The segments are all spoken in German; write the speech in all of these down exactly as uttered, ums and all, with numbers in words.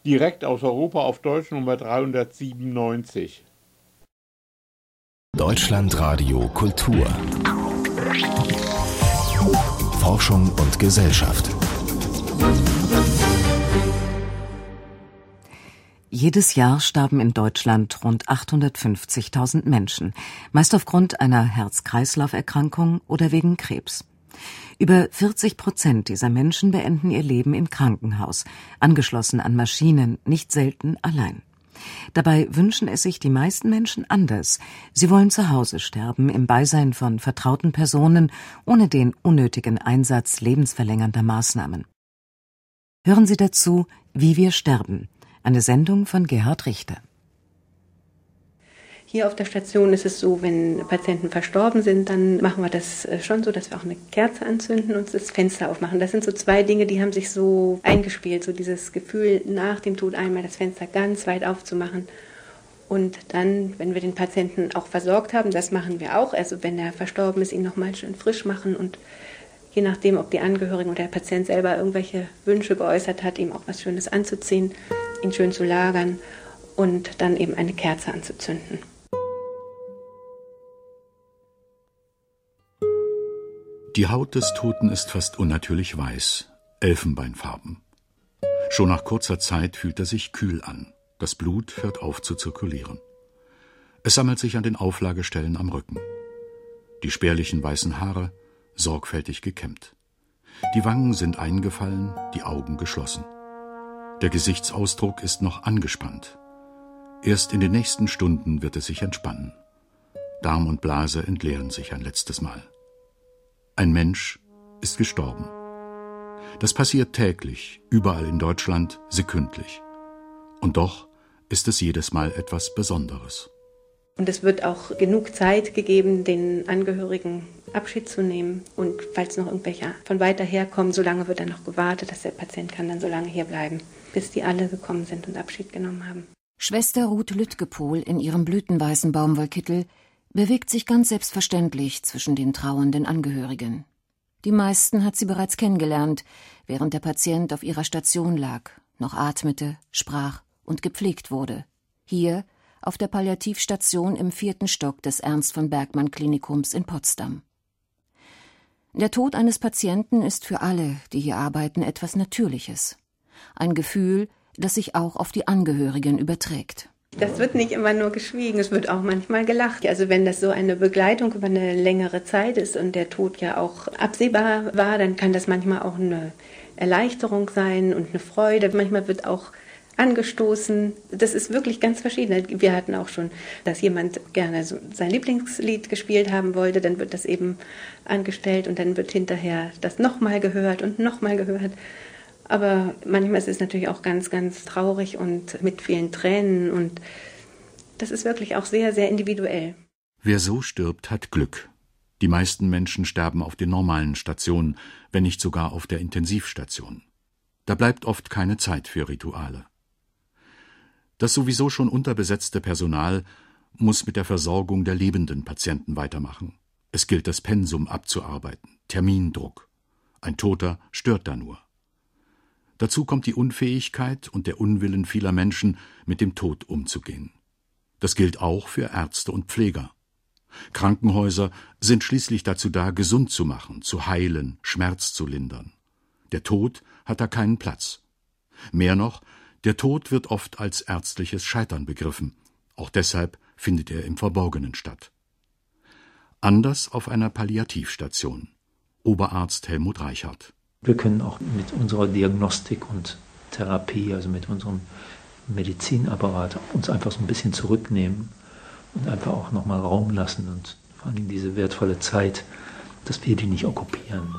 direkt aus Europa auf Deutsch Nummer dreihundertsiebenundneunzig. Deutschlandradio Kultur. Forschung und Gesellschaft. Jedes Jahr starben in Deutschland rund achthundertfünfzigtausend Menschen, meist aufgrund einer Herz-Kreislauf-Erkrankung oder wegen Krebs. Über vierzig Prozent dieser Menschen beenden ihr Leben im Krankenhaus, angeschlossen an Maschinen, nicht selten allein. Dabei wünschen es sich die meisten Menschen anders. Sie wollen zu Hause sterben, im Beisein von vertrauten Personen, ohne den unnötigen Einsatz lebensverlängernder Maßnahmen. Hören Sie dazu »Wie wir sterben«, eine Sendung von Gerhard Richter. Hier auf der Station ist es so, wenn Patienten verstorben sind, dann machen wir das schon so, dass wir auch eine Kerze anzünden und das Fenster aufmachen. Das sind so zwei Dinge, die haben sich so eingespielt, so dieses Gefühl, nach dem Tod einmal das Fenster ganz weit aufzumachen. Und dann, wenn wir den Patienten auch versorgt haben, das machen wir auch, also wenn er verstorben ist, ihn nochmal schön frisch machen und je nachdem, ob die Angehörigen oder der Patient selber irgendwelche Wünsche geäußert hat, ihm auch was Schönes anzuziehen, ihn schön zu lagern und dann eben eine Kerze anzuzünden. Die Haut des Toten ist fast unnatürlich weiß, elfenbeinfarben. Schon nach kurzer Zeit fühlt er sich kühl an. Das Blut hört auf zu zirkulieren. Es sammelt sich an den Auflagestellen am Rücken. Die spärlichen weißen Haare sorgfältig gekämmt. Die Wangen sind eingefallen, die Augen geschlossen. Der Gesichtsausdruck ist noch angespannt. Erst in den nächsten Stunden wird es sich entspannen. Darm und Blase entleeren sich ein letztes Mal. Ein Mensch ist gestorben. Das passiert täglich, überall in Deutschland, sekündlich. Und doch ist es jedes Mal etwas Besonderes. Und es wird auch genug Zeit gegeben, den Angehörigen Abschied zu nehmen. Und falls noch irgendwelche von weiter her kommen, solange wird dann noch gewartet, dass der Patient kann dann so lange hier bleiben, bis die alle gekommen sind und Abschied genommen haben. Schwester Ruth Lütgepohl in ihrem blütenweißen Baumwollkittel bewegt sich ganz selbstverständlich zwischen den trauernden Angehörigen. Die meisten hat sie bereits kennengelernt, während der Patient auf ihrer Station lag, noch atmete, sprach und gepflegt wurde. Hier auf der Palliativstation im vierten Stock des Ernst von Bergmann Klinikums in Potsdam. Der Tod eines Patienten ist für alle, die hier arbeiten, etwas Natürliches. Ein Gefühl, das sich auch auf die Angehörigen überträgt. Das wird nicht immer nur geschwiegen, es wird auch manchmal gelacht. Also wenn das so eine Begleitung über eine längere Zeit ist und der Tod ja auch absehbar war, dann kann das manchmal auch eine Erleichterung sein und eine Freude. Manchmal wird auch angestoßen. Das ist wirklich ganz verschieden. Wir hatten auch schon, dass jemand gerne so sein Lieblingslied gespielt haben wollte, dann wird das eben angestellt und dann wird hinterher das nochmal gehört und nochmal gehört. Aber manchmal ist es natürlich auch ganz, ganz traurig und mit vielen Tränen und das ist wirklich auch sehr, sehr individuell. Wer so stirbt, hat Glück. Die meisten Menschen sterben auf den normalen Stationen, wenn nicht sogar auf der Intensivstation. Da bleibt oft keine Zeit für Rituale. Das sowieso schon unterbesetzte Personal muss mit der Versorgung der lebenden Patienten weitermachen. Es gilt, das Pensum abzuarbeiten, Termindruck. Ein Toter stört da nur. Dazu kommt die Unfähigkeit und der Unwillen vieler Menschen, mit dem Tod umzugehen. Das gilt auch für Ärzte und Pfleger. Krankenhäuser sind schließlich dazu da, gesund zu machen, zu heilen, Schmerz zu lindern. Der Tod hat da keinen Platz. Mehr noch, der Tod wird oft als ärztliches Scheitern begriffen. Auch deshalb findet er im Verborgenen statt. Anders auf einer Palliativstation. Oberarzt Helmut Reichert. Wir können auch mit unserer Diagnostik und Therapie, also mit unserem Medizinapparat, uns einfach so ein bisschen zurücknehmen und einfach auch nochmal Raum lassen und vor allem diese wertvolle Zeit, dass wir die nicht okkupieren.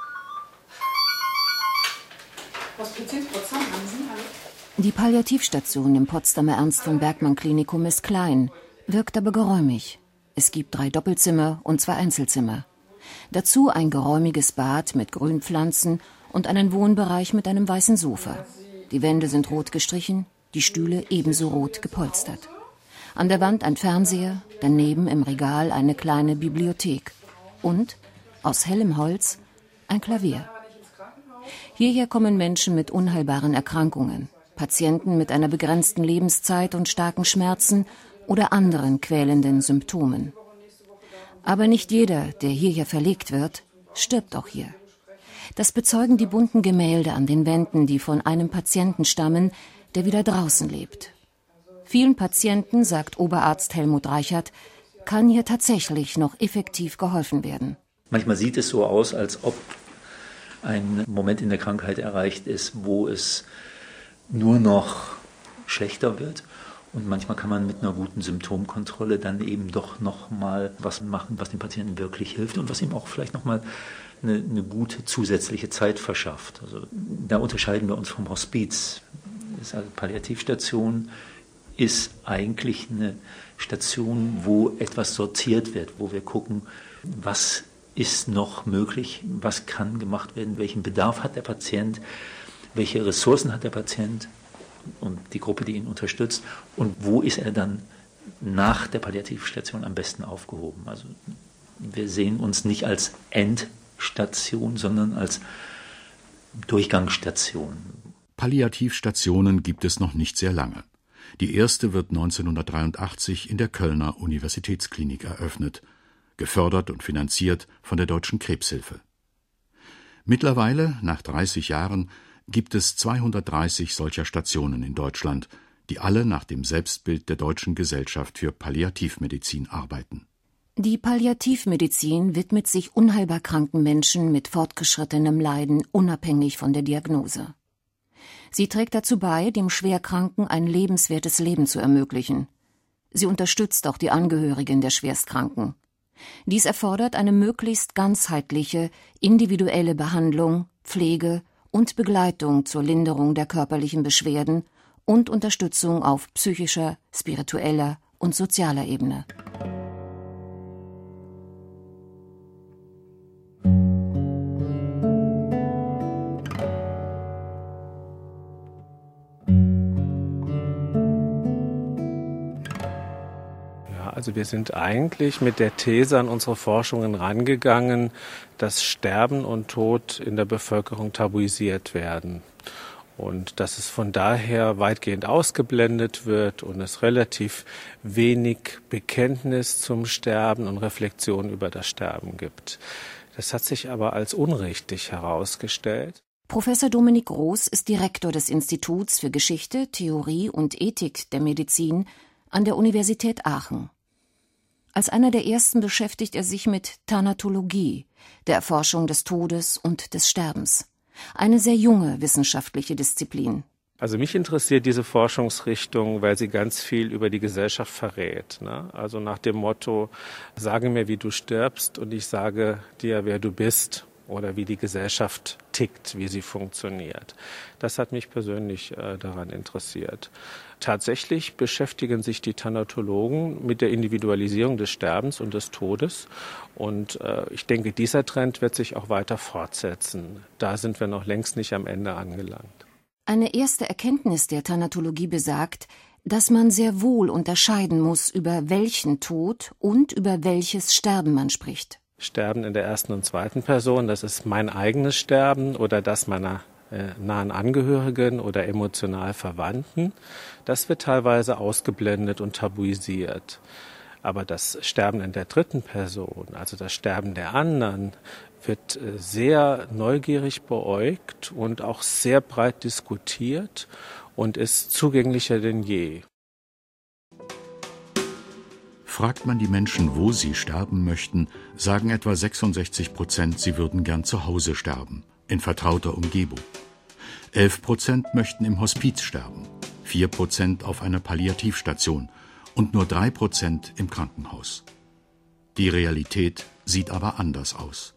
Die Palliativstation im Potsdamer Ernst von Bergmann Klinikum ist klein, wirkt aber geräumig. Es gibt drei Doppelzimmer und zwei Einzelzimmer. Dazu ein geräumiges Bad mit Grünpflanzen und einen Wohnbereich mit einem weißen Sofa. Die Wände sind rot gestrichen, die Stühle ebenso rot gepolstert. An der Wand ein Fernseher, daneben im Regal eine kleine Bibliothek und, aus hellem Holz, ein Klavier. Hierher kommen Menschen mit unheilbaren Erkrankungen, Patienten mit einer begrenzten Lebenszeit und starken Schmerzen oder anderen quälenden Symptomen. Aber nicht jeder, der hierher verlegt wird, stirbt auch hier. Das bezeugen die bunten Gemälde an den Wänden, die von einem Patienten stammen, der wieder draußen lebt. Vielen Patienten, sagt Oberarzt Helmut Reichert, kann hier tatsächlich noch effektiv geholfen werden. Manchmal sieht es so aus, als ob ein Moment in der Krankheit erreicht ist, wo es nur noch schlechter wird. Und manchmal kann man mit einer guten Symptomkontrolle dann eben doch noch mal was machen, was dem Patienten wirklich hilft und was ihm auch vielleicht noch mal eine, eine gute zusätzliche Zeit verschafft. Also da unterscheiden wir uns vom Hospiz. Das ist also Palliativstation ist eigentlich eine Station, wo etwas sortiert wird, wo wir gucken, was ist noch möglich, was kann gemacht werden, welchen Bedarf hat der Patient, welche Ressourcen hat der Patient und die Gruppe, die ihn unterstützt und wo ist er dann nach der Palliativstation am besten aufgehoben. Also wir sehen uns nicht als Endstation, sondern als Durchgangsstation. Palliativstationen gibt es noch nicht sehr lange. Die erste wird neunzehnhundertdreiundachtzig in der Kölner Universitätsklinik eröffnet, gefördert und finanziert von der Deutschen Krebshilfe. Mittlerweile, nach dreißig Jahren, gibt es zweihundertdreißig solcher Stationen in Deutschland, die alle nach dem Selbstbild der Deutschen Gesellschaft für Palliativmedizin arbeiten. Die Palliativmedizin widmet sich unheilbar kranken Menschen mit fortgeschrittenem Leiden, unabhängig von der Diagnose. Sie trägt dazu bei, dem Schwerkranken ein lebenswertes Leben zu ermöglichen. Sie unterstützt auch die Angehörigen der Schwerstkranken. Dies erfordert eine möglichst ganzheitliche, individuelle Behandlung, Pflege und Begleitung zur Linderung der körperlichen Beschwerden und Unterstützung auf psychischer, spiritueller und sozialer Ebene. Also wir sind eigentlich mit der These an unsere Forschungen rangegangen, dass Sterben und Tod in der Bevölkerung tabuisiert werden und dass es von daher weitgehend ausgeblendet wird und es relativ wenig Bekenntnis zum Sterben und Reflexion über das Sterben gibt. Das hat sich aber als unrichtig herausgestellt. Professor Dominik Groß ist Direktor des Instituts für Geschichte, Theorie und Ethik der Medizin an der Universität Aachen. Als einer der ersten beschäftigt er sich mit Thanatologie, der Erforschung des Todes und des Sterbens. Eine sehr junge wissenschaftliche Disziplin. Also mich interessiert diese Forschungsrichtung, weil sie ganz viel über die Gesellschaft verrät. Ne? Also nach dem Motto, sage mir, wie du stirbst und ich sage dir, wer du bist oder wie die Gesellschaft tickt, wie sie funktioniert. Das hat mich persönlich äh, daran interessiert. Tatsächlich beschäftigen sich die Thanatologen mit der Individualisierung des Sterbens und des Todes. Und äh, ich denke, dieser Trend wird sich auch weiter fortsetzen. Da sind wir noch längst nicht am Ende angelangt. Eine erste Erkenntnis der Thanatologie besagt, dass man sehr wohl unterscheiden muss, über welchen Tod und über welches Sterben man spricht. Sterben in der ersten und zweiten Person, das ist mein eigenes Sterben oder das meiner äh, nahen Angehörigen oder emotional Verwandten. Das wird teilweise ausgeblendet und tabuisiert. Aber das Sterben in der dritten Person, also das Sterben der anderen, wird äh, sehr neugierig beäugt und auch sehr breit diskutiert und ist zugänglicher denn je. Fragt man die Menschen, wo sie sterben möchten, sagen etwa sechsundsechzig Prozent, sie würden gern zu Hause sterben, in vertrauter Umgebung. elf Prozent möchten im Hospiz sterben, vier Prozent auf einer Palliativstation und nur drei Prozent im Krankenhaus. Die Realität sieht aber anders aus.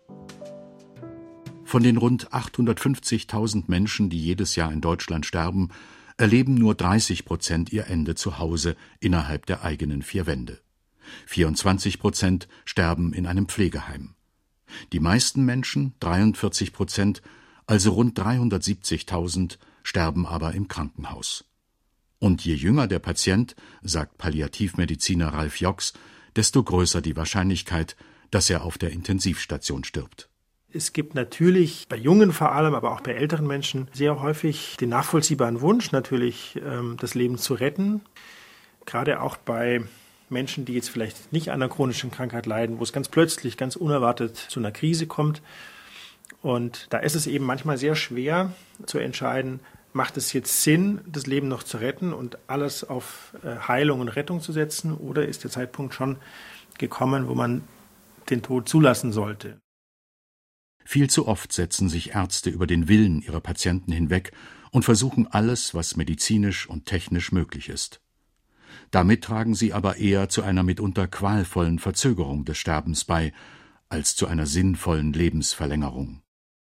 Von den rund achthundertfünfzigtausend Menschen, die jedes Jahr in Deutschland sterben, erleben nur dreißig Prozent ihr Ende zu Hause innerhalb der eigenen vier Wände. vierundzwanzig Prozent sterben in einem Pflegeheim. Die meisten Menschen, dreiundvierzig Prozent, also rund dreihundertsiebzigtausend, sterben aber im Krankenhaus. Und je jünger der Patient, sagt Palliativmediziner Ralf Jox, desto größer die Wahrscheinlichkeit, dass er auf der Intensivstation stirbt. Es gibt natürlich bei Jungen vor allem, aber auch bei älteren Menschen sehr häufig den nachvollziehbaren Wunsch, natürlich das Leben zu retten. Gerade auch bei Menschen, die jetzt vielleicht nicht an einer chronischen Krankheit leiden, wo es ganz plötzlich, ganz unerwartet zu einer Krise kommt. Und da ist es eben manchmal sehr schwer zu entscheiden, macht es jetzt Sinn, das Leben noch zu retten und alles auf Heilung und Rettung zu setzen, oder ist der Zeitpunkt schon gekommen, wo man den Tod zulassen sollte? Viel zu oft setzen sich Ärzte über den Willen ihrer Patienten hinweg und versuchen alles, was medizinisch und technisch möglich ist. Damit tragen sie aber eher zu einer mitunter qualvollen Verzögerung des Sterbens bei, als zu einer sinnvollen Lebensverlängerung.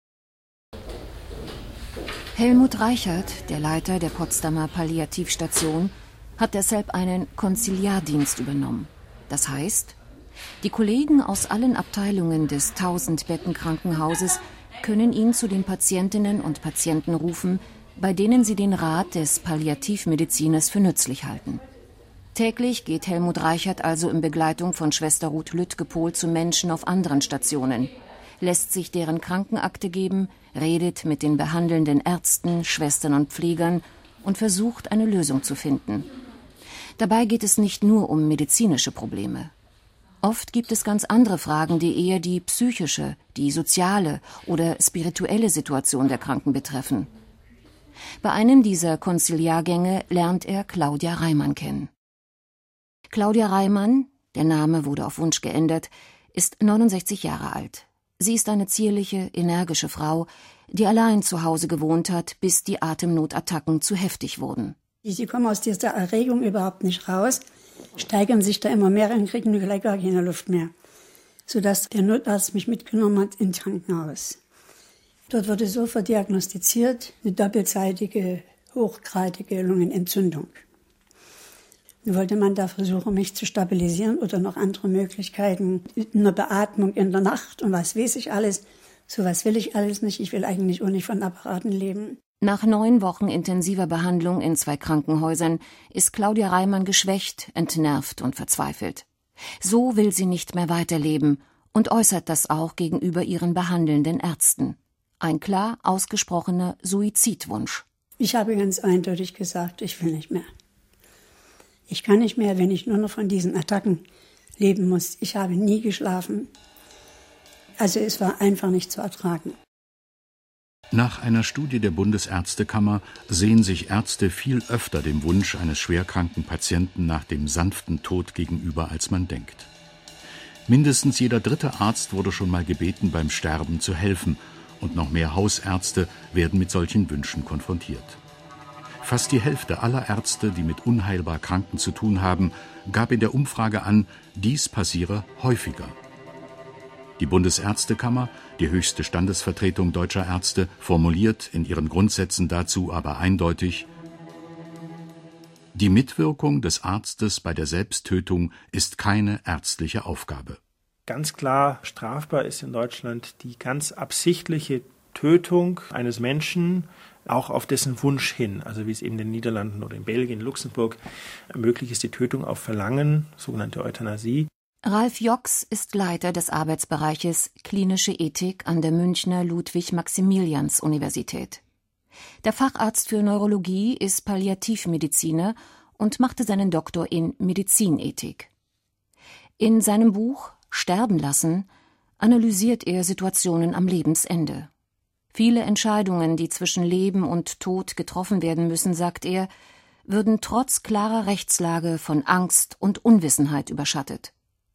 Helmut Reichert, der Leiter der Potsdamer Palliativstation, hat deshalb einen Konziliardienst übernommen. Das heißt, die Kollegen aus allen Abteilungen des tausend-Betten-Krankenhauses können ihn zu den Patientinnen und Patienten rufen, bei denen sie den Rat des Palliativmediziners für nützlich halten. Täglich geht Helmut Reichert also in Begleitung von Schwester Ruth Lütgepohl zu Menschen auf anderen Stationen, lässt sich deren Krankenakte geben, redet mit den behandelnden Ärzten, Schwestern und Pflegern und versucht, eine Lösung zu finden. Dabei geht es nicht nur um medizinische Probleme. Oft gibt es ganz andere Fragen, die eher die psychische, die soziale oder spirituelle Situation der Kranken betreffen. Bei einem dieser Konziliargänge lernt er Claudia Reimann kennen. Claudia Reimann, der Name wurde auf Wunsch geändert, ist neunundsechzig Jahre alt. Sie ist eine zierliche, energische Frau, die allein zu Hause gewohnt hat, bis die Atemnotattacken zu heftig wurden. Sie kommen aus dieser Erregung überhaupt nicht raus, steigern sich da immer mehr und kriegen gleich gar keine Luft mehr. Sodass der Notarzt mich mitgenommen hat ins Krankenhaus. Dort wurde sofort diagnostiziert, eine doppelseitige, hochgradige Lungenentzündung. Nun wollte man da versuchen, mich zu stabilisieren oder noch andere Möglichkeiten, eine Beatmung in der Nacht und was weiß ich alles. So was will ich alles nicht. Ich will eigentlich auch nicht von Apparaten leben. Nach neun Wochen intensiver Behandlung in zwei Krankenhäusern ist Claudia Reimann geschwächt, entnervt und verzweifelt. So will sie nicht mehr weiterleben und äußert das auch gegenüber ihren behandelnden Ärzten. Ein klar ausgesprochener Suizidwunsch. Ich habe ganz eindeutig gesagt, ich will nicht mehr. Ich kann nicht mehr, wenn ich nur noch von diesen Attacken leben muss. Ich habe nie geschlafen. Also es war einfach nicht zu ertragen. Nach einer Studie der Bundesärztekammer sehen sich Ärzte viel öfter dem Wunsch eines schwerkranken Patienten nach dem sanften Tod gegenüber, als man denkt. Mindestens jeder dritte Arzt wurde schon mal gebeten, beim Sterben zu helfen, und noch mehr Hausärzte werden mit solchen Wünschen konfrontiert. Fast die Hälfte aller Ärzte, die mit unheilbar Kranken zu tun haben, gab in der Umfrage an, dies passiere häufiger. Die Bundesärztekammer, die höchste Standesvertretung deutscher Ärzte, formuliert in ihren Grundsätzen dazu aber eindeutig: Die Mitwirkung des Arztes bei der Selbsttötung ist keine ärztliche Aufgabe. Ganz klar strafbar ist in Deutschland die ganz absichtliche Tötung eines Menschen, auch auf dessen Wunsch hin, also wie es eben in den Niederlanden oder in Belgien, Luxemburg möglich ist, die Tötung auf Verlangen, sogenannte Euthanasie. Ralf Jox ist Leiter des Arbeitsbereiches Klinische Ethik an der Münchner Ludwig-Maximilians-Universität. Der Facharzt für Neurologie ist Palliativmediziner und machte seinen Doktor in Medizinethik. In seinem Buch »Sterben lassen« analysiert er Situationen am Lebensende. Viele Entscheidungen, die zwischen Leben und Tod getroffen werden müssen, sagt er, würden trotz klarer Rechtslage von Angst und Unwissenheit überschattet.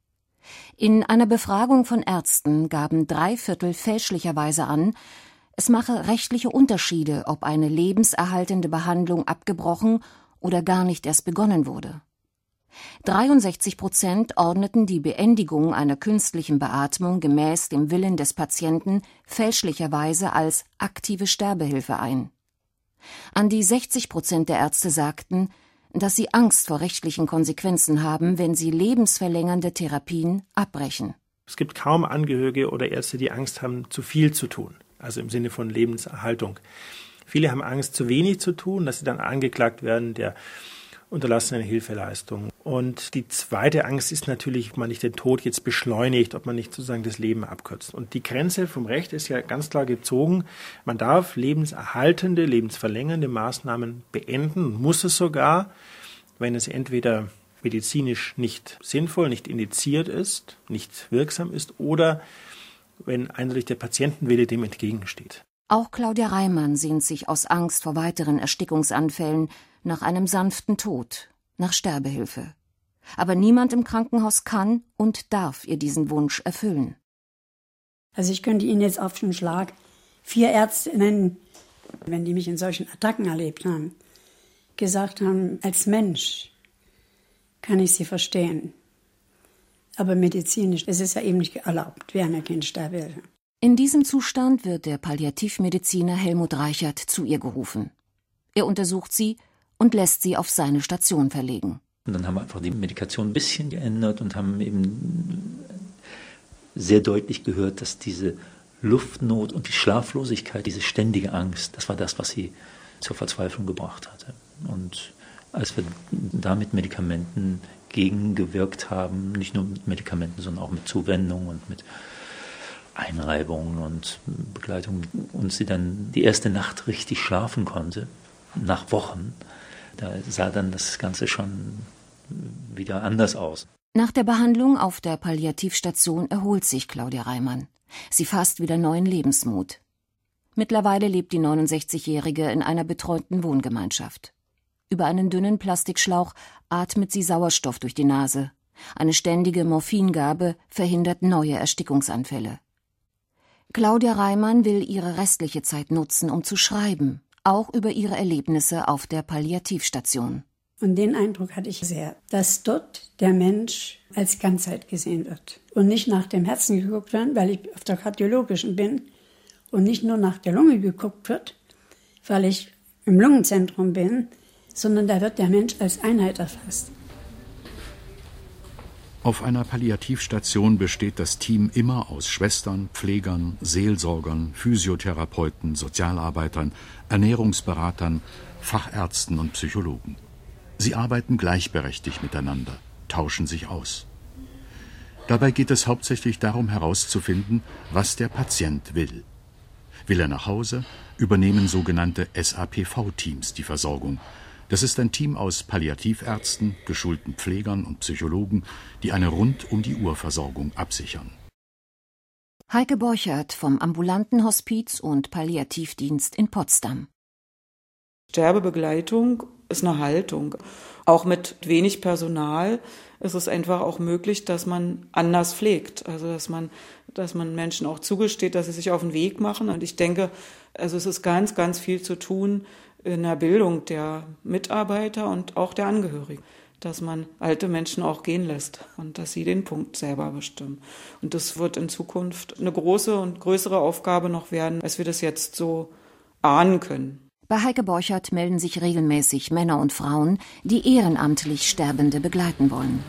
In einer Befragung von Ärzten gaben drei Viertel fälschlicherweise an, es mache rechtliche Unterschiede, ob eine lebenserhaltende Behandlung abgebrochen oder gar nicht erst begonnen wurde. dreiundsechzig Prozent ordneten die Beendigung einer künstlichen Beatmung gemäß dem Willen des Patienten fälschlicherweise als aktive Sterbehilfe ein. An die sechzig Prozent der Ärzte sagten, dass sie Angst vor rechtlichen Konsequenzen haben, wenn sie lebensverlängernde Therapien abbrechen. Es gibt kaum Angehörige oder Ärzte, die Angst haben, zu viel zu tun, also im Sinne von Lebenserhaltung. Viele haben Angst, zu wenig zu tun, dass sie dann angeklagt werden, der unterlassene Hilfeleistung. Und die zweite Angst ist natürlich, ob man nicht den Tod jetzt beschleunigt, ob man nicht sozusagen das Leben abkürzt. Und die Grenze vom Recht ist ja ganz klar gezogen. Man darf lebenserhaltende, lebensverlängernde Maßnahmen beenden und muss es sogar, wenn es entweder medizinisch nicht sinnvoll, nicht indiziert ist, nicht wirksam ist oder wenn eindeutig der Patientenwille dem entgegensteht. Auch Claudia Reimann sehnt sich aus Angst vor weiteren Erstickungsanfällen nach einem sanften Tod, nach Sterbehilfe. Aber niemand im Krankenhaus kann und darf ihr diesen Wunsch erfüllen. Also ich könnte Ihnen jetzt auf den Schlag vier Ärzte nennen, wenn die mich in solchen Attacken erlebt haben, gesagt haben, als Mensch kann ich sie verstehen. Aber medizinisch, es ist ja eben nicht erlaubt, wir haben ja keine Sterbehilfe. In diesem Zustand wird der Palliativmediziner Helmut Reichert zu ihr gerufen. Er untersucht sie und lässt sie auf seine Station verlegen. Und dann haben wir einfach die Medikation ein bisschen geändert und haben eben sehr deutlich gehört, dass diese Luftnot und die Schlaflosigkeit, diese ständige Angst, das war das, was sie zur Verzweiflung gebracht hatte. Und als wir da mit Medikamenten gegengewirkt haben, nicht nur mit Medikamenten, sondern auch mit Zuwendung und mit Einreibung und Begleitung, und sie dann die erste Nacht richtig schlafen konnte, nach Wochen, da sah dann das Ganze schon wieder anders aus. Nach der Behandlung auf der Palliativstation erholt sich Claudia Reimann. Sie fasst wieder neuen Lebensmut. Mittlerweile lebt die neunundsechzigjährige in einer betreuten Wohngemeinschaft. Über einen dünnen Plastikschlauch atmet sie Sauerstoff durch die Nase. Eine ständige Morphingabe verhindert neue Erstickungsanfälle. Claudia Reimann will ihre restliche Zeit nutzen, um zu schreiben, auch über ihre Erlebnisse auf der Palliativstation. Und den Eindruck hatte ich sehr, dass dort der Mensch als Ganzheit gesehen wird und nicht nach dem Herzen geguckt wird, weil ich auf der kardiologischen bin, und nicht nur nach der Lunge geguckt wird, weil ich im Lungenzentrum bin, sondern da wird der Mensch als Einheit erfasst. Auf einer Palliativstation besteht das Team immer aus Schwestern, Pflegern, Seelsorgern, Physiotherapeuten, Sozialarbeitern, Ernährungsberatern, Fachärzten und Psychologen. Sie arbeiten gleichberechtigt miteinander, tauschen sich aus. Dabei geht es hauptsächlich darum herauszufinden, was der Patient will. Will er nach Hause, übernehmen sogenannte S A P V-Teams die Versorgung. Das ist ein Team aus Palliativärzten, geschulten Pflegern und Psychologen, die eine Rund-um-die-Uhr-Versorgung absichern. Heike Borchert vom ambulanten Hospiz- und Palliativdienst in Potsdam. Sterbebegleitung ist eine Haltung. Auch mit wenig Personal ist es einfach auch möglich, dass man anders pflegt. Also dass man, dass man Menschen auch zugesteht, dass sie sich auf den Weg machen. Und ich denke, also es ist ganz, ganz viel zu tun in der Bildung der Mitarbeiter und auch der Angehörigen, dass man alte Menschen auch gehen lässt und dass sie den Punkt selber bestimmen. Und das wird in Zukunft eine große und größere Aufgabe noch werden, als wir das jetzt so ahnen können. Bei Heike Borchert melden sich regelmäßig Männer und Frauen, die ehrenamtlich Sterbende begleiten wollen.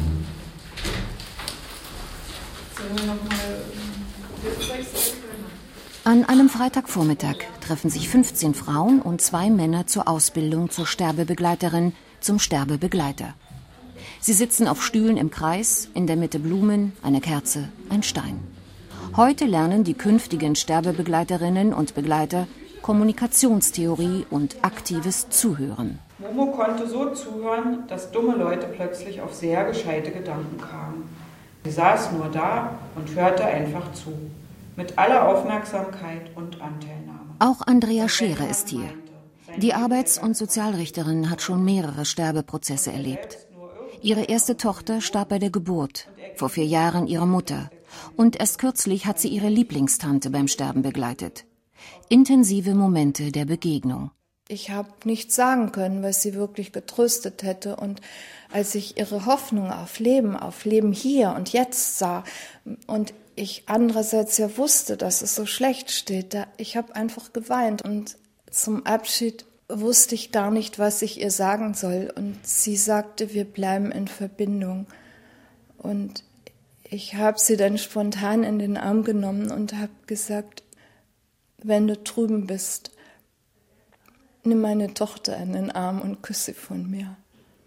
An einem Freitagvormittag treffen sich fünfzehn Frauen und zwei Männer zur Ausbildung zur Sterbebegleiterin, zum Sterbebegleiter. Sie sitzen auf Stühlen im Kreis, in der Mitte Blumen, eine Kerze, ein Stein. Heute lernen die künftigen Sterbebegleiterinnen und Begleiter Kommunikationstheorie und aktives Zuhören. Momo konnte so zuhören, dass dumme Leute plötzlich auf sehr gescheite Gedanken kamen. Sie saß nur da und hörte einfach zu, mit aller Aufmerksamkeit und Anteilnahme. Auch Andrea Scherer ist hier. Die Arbeits- und Sozialrichterin hat schon mehrere Sterbeprozesse erlebt. Ihre erste Tochter starb bei der Geburt, vor vier Jahren ihre Mutter. Und erst kürzlich hat sie ihre Lieblingstante beim Sterben begleitet. Intensive Momente der Begegnung. Ich habe nichts sagen können, was sie wirklich getröstet hätte. Und als ich ihre Hoffnung auf Leben, auf Leben hier und jetzt sah und ich andererseits ja wusste, dass es so schlecht steht, da, ich habe einfach geweint. Und zum Abschied wusste ich gar nicht, was ich ihr sagen soll. Und sie sagte, wir bleiben in Verbindung. Und ich habe sie dann spontan in den Arm genommen und habe gesagt, wenn du drüben bist, nimm meine Tochter in den Arm und küsse sie von mir.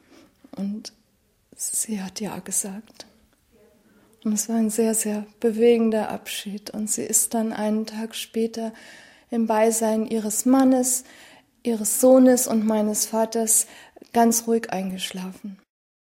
Und sie hat ja gesagt. Und es war ein sehr, sehr bewegender Abschied. Und sie ist dann einen Tag später im Beisein ihres Mannes, ihres Sohnes und meines Vaters ganz ruhig eingeschlafen.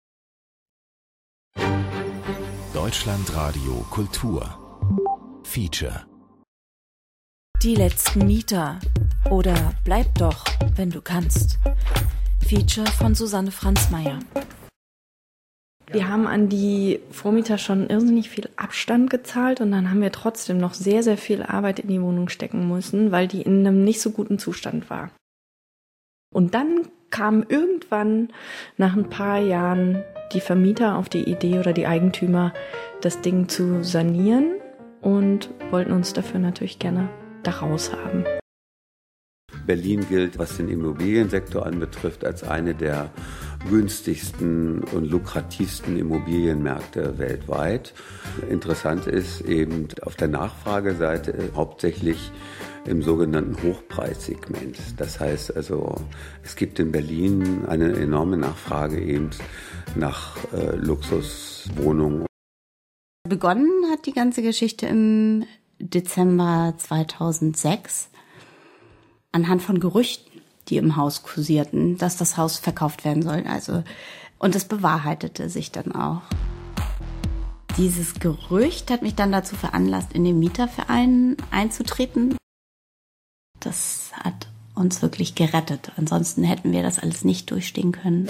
Deutschlandradio Kultur Feature. Die letzten Mieter oder Bleib doch, wenn du kannst. Feature von Susanne Franzmeier. Wir haben an die Vormieter schon irrsinnig viel Abstand gezahlt und dann haben wir trotzdem noch sehr, sehr viel Arbeit in die Wohnung stecken müssen, weil die in einem nicht so guten Zustand war. Und dann kamen irgendwann nach ein paar Jahren die Vermieter auf die Idee oder die Eigentümer, das Ding zu sanieren und wollten uns dafür natürlich gerne da raus haben. Berlin gilt, was den Immobiliensektor anbetrifft, als eine der günstigsten und lukrativsten Immobilienmärkte weltweit. Interessant ist eben auf der Nachfrageseite hauptsächlich im sogenannten Hochpreissegment. Das heißt also, es gibt in Berlin eine enorme Nachfrage eben nach äh, Luxuswohnungen. Begonnen hat die ganze Geschichte im Dezember zweitausendsechs anhand von Gerüchten, die im Haus kursierten, dass das Haus verkauft werden soll. Also, und es bewahrheitete sich dann auch. Dieses Gerücht hat mich dann dazu veranlasst, in den Mieterverein einzutreten. Das hat uns wirklich gerettet. Ansonsten hätten wir das alles nicht durchstehen können.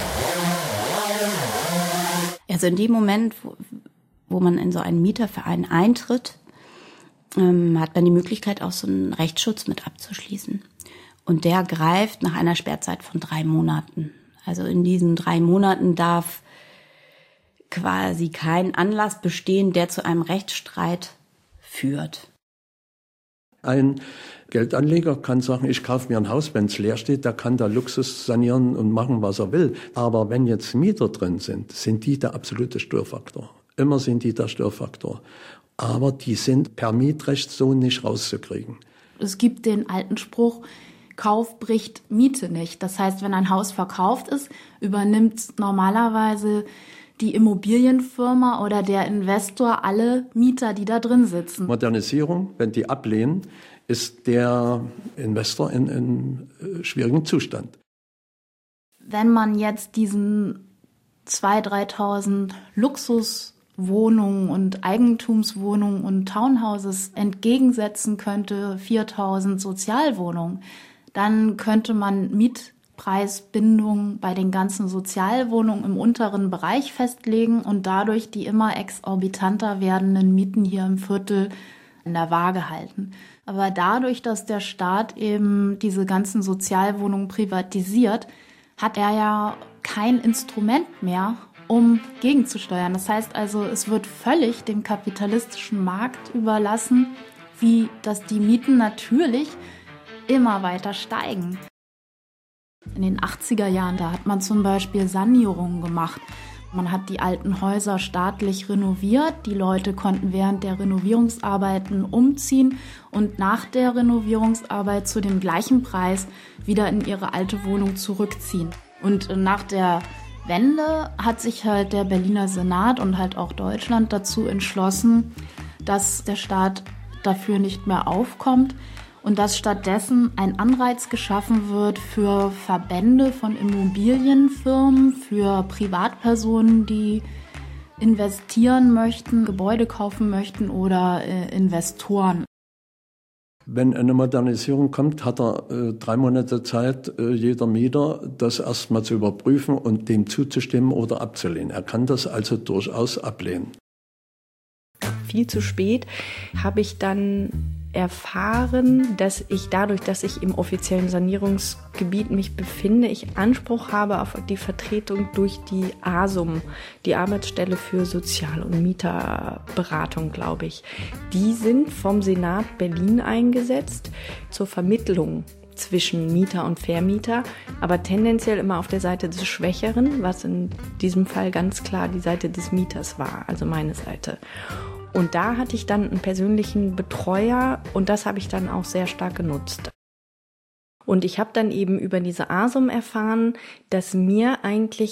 Also in dem Moment, wo, wo man in so einen Mieterverein eintritt, ähm, hat man die Möglichkeit, auch so einen Rechtsschutz mit abzuschließen. Und der greift nach einer Sperrzeit von drei Monaten. Also in diesen drei Monaten darf quasi kein Anlass bestehen, der zu einem Rechtsstreit führt. Ein Geldanleger kann sagen, ich kaufe mir ein Haus, wenn es leer steht, der kann da Luxus sanieren und machen, was er will. Aber wenn jetzt Mieter drin sind, sind die der absolute Störfaktor. Immer sind die der Störfaktor. Aber die sind per Mietrecht so nicht rauszukriegen. Es gibt den alten Spruch, Kauf bricht Miete nicht. Das heißt, wenn ein Haus verkauft ist, übernimmt normalerweise die Immobilienfirma oder der Investor alle Mieter, die da drin sitzen. Modernisierung, wenn die ablehnen, ist der Investor in einem schwierigen Zustand. Wenn man jetzt diesen zweitausend, dreitausend Luxuswohnungen und Eigentumswohnungen und Townhouses entgegensetzen könnte, viertausend Sozialwohnungen, dann könnte man Mietpreisbindung bei den ganzen Sozialwohnungen im unteren Bereich festlegen und dadurch die immer exorbitanter werdenden Mieten hier im Viertel in der Waage halten. Aber dadurch, dass der Staat eben diese ganzen Sozialwohnungen privatisiert, hat er ja kein Instrument mehr, um gegenzusteuern. Das heißt also, es wird völlig dem kapitalistischen Markt überlassen, wie dass die Mieten natürlich immer weiter steigen. In den achtziger Jahren, da hat man zum Beispiel Sanierungen gemacht. Man hat die alten Häuser staatlich renoviert. Die Leute konnten während der Renovierungsarbeiten umziehen und nach der Renovierungsarbeit zu dem gleichen Preis wieder in ihre alte Wohnung zurückziehen. Und nach der Wende hat sich halt der Berliner Senat und halt auch Deutschland dazu entschlossen, dass der Staat dafür nicht mehr aufkommt und dass stattdessen ein Anreiz geschaffen wird für Verbände von Immobilienfirmen, für Privatpersonen, die investieren möchten, Gebäude kaufen möchten oder äh, Investoren. Wenn eine Modernisierung kommt, hat er äh, drei Monate Zeit, äh, jeder Mieter, das erstmal zu überprüfen und dem zuzustimmen oder abzulehnen. Er kann das also durchaus ablehnen. Viel zu spät habe ich dann erfahren, dass ich dadurch, dass ich im offiziellen Sanierungsgebiet mich befinde, ich Anspruch habe auf die Vertretung durch die A S U M, die Arbeitsstelle für Sozial- und Mieterberatung, glaube ich. Die sind vom Senat Berlin eingesetzt zur Vermittlung zwischen Mieter und Vermieter, aber tendenziell immer auf der Seite des Schwächeren, was in diesem Fall ganz klar die Seite des Mieters war, also meine Seite. Und da hatte ich dann einen persönlichen Betreuer und das habe ich dann auch sehr stark genutzt. Und ich habe dann eben über diese A S U M erfahren, dass mir eigentlich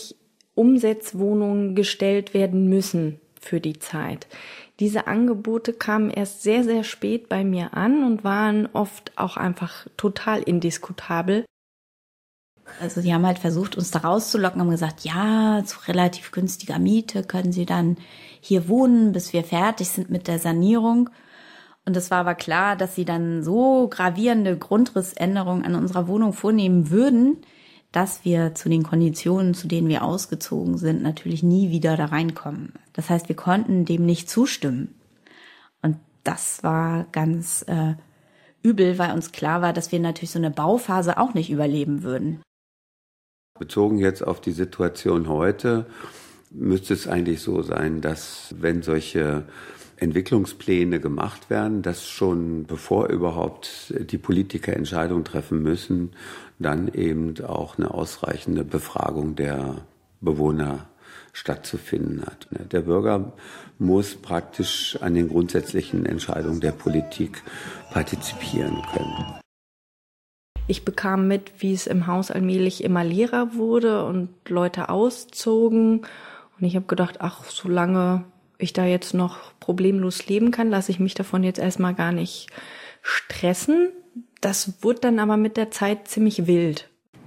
Umsetzwohnungen gestellt werden müssen für die Zeit. Diese Angebote kamen erst sehr, sehr spät bei mir an und waren oft auch einfach total indiskutabel. Also die haben halt versucht, uns da rauszulocken, haben gesagt, ja, zu relativ günstiger Miete können Sie dann hier wohnen, bis wir fertig sind mit der Sanierung. Und es war aber klar, dass sie dann so gravierende Grundrissänderungen an unserer Wohnung vornehmen würden, dass wir zu den Konditionen, zu denen wir ausgezogen sind, natürlich nie wieder da reinkommen. Das heißt, wir konnten dem nicht zustimmen. Und das war ganz äh, übel, weil uns klar war, dass wir natürlich so eine Bauphase auch nicht überleben würden. Bezogen jetzt auf die Situation heute, müsste es eigentlich so sein, dass wenn solche Entwicklungspläne gemacht werden, dass schon bevor überhaupt die Politiker Entscheidungen treffen müssen, dann eben auch eine ausreichende Befragung der Bewohner stattzufinden hat. Der Bürger muss praktisch an den grundsätzlichen Entscheidungen der Politik partizipieren können. Ich bekam mit, wie es im Haus allmählich immer leerer wurde und Leute auszogen. Und ich habe gedacht, ach, solange ich da jetzt noch problemlos leben kann, lasse ich mich davon jetzt erstmal gar nicht stressen. Das wurde dann aber mit der Zeit ziemlich wild.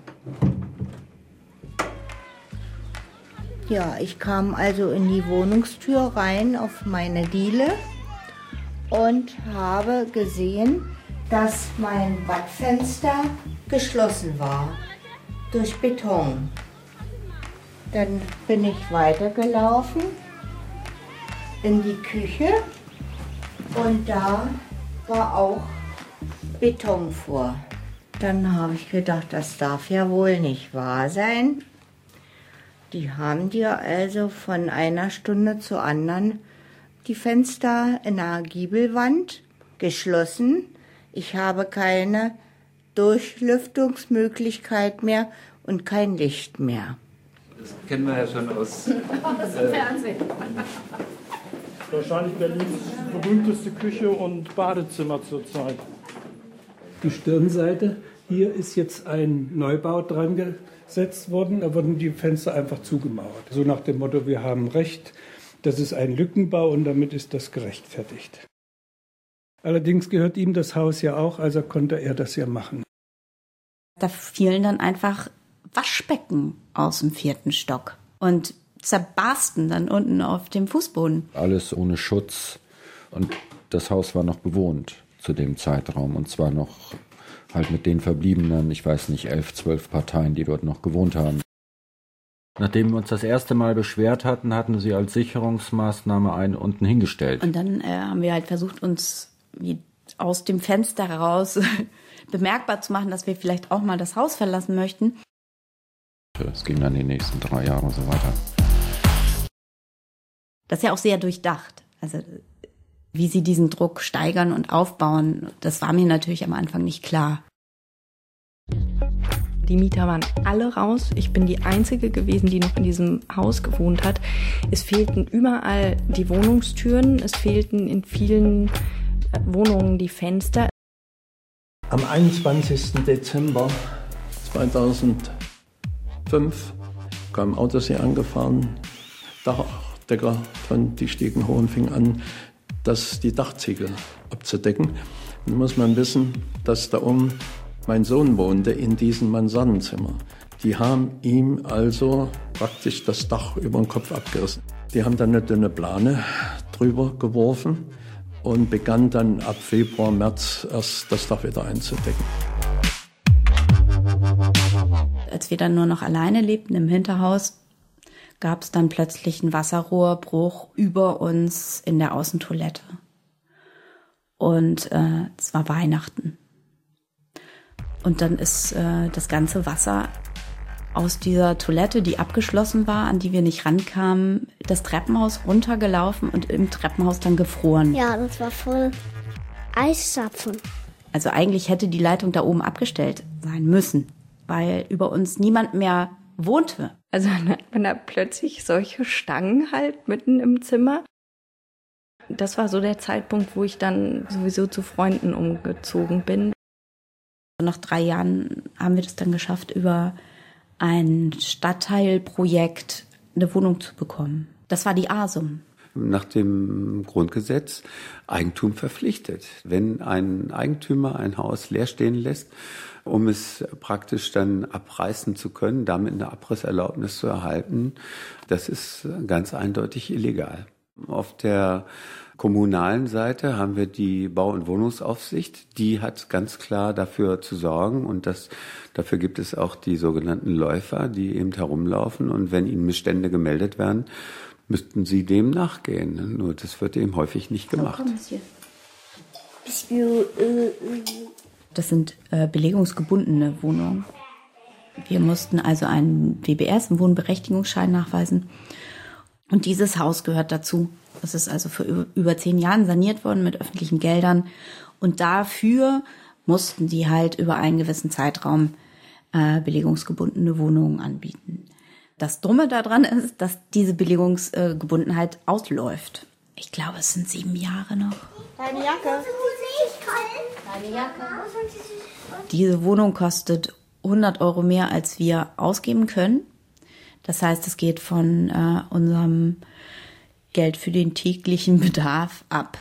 Ja, ich kam also in die Wohnungstür rein auf meine Diele und habe gesehen, dass mein Badfenster geschlossen war durch Beton. Dann bin ich weitergelaufen in die Küche und da war auch Beton vor. Dann habe ich gedacht, das darf ja wohl nicht wahr sein. Die haben dir also von einer Stunde zur anderen die Fenster in der Giebelwand geschlossen. Ich habe keine Durchlüftungsmöglichkeit mehr und kein Licht mehr. Das kennen wir ja schon aus, aus dem äh, Fernsehen. Wahrscheinlich Berlins berühmteste Küche und Badezimmer zurzeit. Die Stirnseite, hier ist jetzt ein Neubau dran gesetzt worden, da wurden die Fenster einfach zugemauert. So nach dem Motto, wir haben Recht, das ist ein Lückenbau und damit ist das gerechtfertigt. Allerdings gehört ihm das Haus ja auch, also konnte er das ja machen. Da fielen dann einfach Waschbecken aus dem vierten Stock und zerbarsten dann unten auf dem Fußboden. Alles ohne Schutz und das Haus war noch bewohnt zu dem Zeitraum und zwar noch halt mit den verbliebenen, ich weiß nicht, elf, zwölf Parteien, die dort noch gewohnt haben. Nachdem wir uns das erste Mal beschwert hatten, hatten sie als Sicherungsmaßnahme einen unten hingestellt. Und dann äh, haben wir halt versucht, uns wie aus dem Fenster heraus bemerkbar zu machen, dass wir vielleicht auch mal das Haus verlassen möchten. Das ging dann die nächsten drei Jahre so weiter. Das ist ja auch sehr durchdacht. Also wie sie diesen Druck steigern und aufbauen, das war mir natürlich am Anfang nicht klar. Die Mieter waren alle raus. Ich bin die Einzige gewesen, die noch in diesem Haus gewohnt hat. Es fehlten überall die Wohnungstüren. Es fehlten in vielen Wohnungen die Fenster. Am einundzwanzigsten Dezember zweitausendfünf kam Autos hier angefahren. Dachdecker von die stiegen hoch und fingen an, das, die Dachziegel abzudecken. Nun muss man wissen, dass da oben mein Sohn wohnte in diesem Mansardenzimmer. Die haben ihm also praktisch das Dach über den Kopf abgerissen. Die haben dann eine dünne Plane drüber geworfen und begann dann ab Februar, März erst das Dach wieder einzudecken. Als wir dann nur noch alleine lebten im Hinterhaus, gab es dann plötzlich einen Wasserrohrbruch über uns in der Außentoilette. Und äh, es war Weihnachten. Und dann ist äh, das ganze Wasser aus dieser Toilette, die abgeschlossen war, an die wir nicht rankamen, das Treppenhaus runtergelaufen und im Treppenhaus dann gefroren. Ja, das war voll Eiszapfen. Also eigentlich hätte die Leitung da oben abgestellt sein müssen, weil über uns niemand mehr wohnte. Also dann hat man da plötzlich solche Stangen halt mitten im Zimmer. Das war so der Zeitpunkt, wo ich dann sowieso zu Freunden umgezogen bin. Nach drei Jahren haben wir das dann geschafft, über ein Stadtteilprojekt eine Wohnung zu bekommen. Das war die ASUM. Nach dem Grundgesetz Eigentum verpflichtet. Wenn ein Eigentümer ein Haus leer stehen lässt, um es praktisch dann abreißen zu können, damit eine Abrisserlaubnis zu erhalten, das ist ganz eindeutig illegal. Auf der kommunalen Seite haben wir die Bau- und Wohnungsaufsicht. Die hat ganz klar dafür zu sorgen und das, dafür gibt es auch die sogenannten Läufer, die eben herumlaufen und wenn ihnen Missstände gemeldet werden, müssten sie dem nachgehen. Nur das wird eben häufig nicht gemacht. Das sind äh, belegungsgebundene Wohnungen. Wir mussten also einen W B S, einen Wohnberechtigungsschein, nachweisen. Und dieses Haus gehört dazu. Das ist also für über, über zehn Jahren saniert worden mit öffentlichen Geldern. Und dafür mussten die halt über einen gewissen Zeitraum äh, belegungsgebundene Wohnungen anbieten. Das Dumme daran ist, dass diese Belegungsgebundenheit ausläuft. Ich glaube, es sind sieben Jahre noch. Deine Jacke. Deine Jacke. Diese Wohnung kostet hundert Euro mehr, als wir ausgeben können. Das heißt, es geht von äh, unserem Geld für den täglichen Bedarf ab.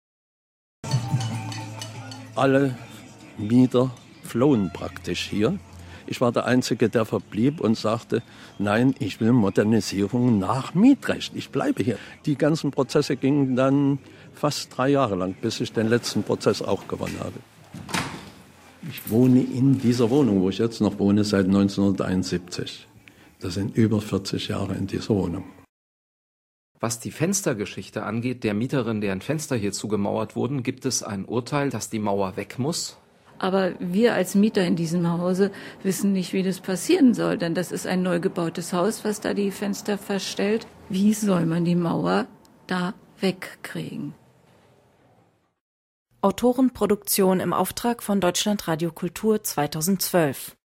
Alle Mieter flohen praktisch hier. Ich war der Einzige, der verblieb und sagte, nein, ich will Modernisierung nach Mietrecht. Ich bleibe hier. Die ganzen Prozesse gingen dann fast drei Jahre lang, bis ich den letzten Prozess auch gewonnen habe. Ich wohne in dieser Wohnung, wo ich jetzt noch wohne, seit neunzehnhunderteinundsiebzig. Das sind über vierzig Jahre in dieser Wohnung. Was die Fenstergeschichte angeht, der Mieterin, deren Fenster hier zugemauert wurden, gibt es ein Urteil, dass die Mauer weg muss? Aber wir als Mieter in diesem Hause wissen nicht, wie das passieren soll, denn das ist ein neu gebautes Haus, was da die Fenster verstellt. Wie soll man die Mauer da wegkriegen? Autorenproduktion im Auftrag von Deutschlandradio Kultur zweitausendzwölf.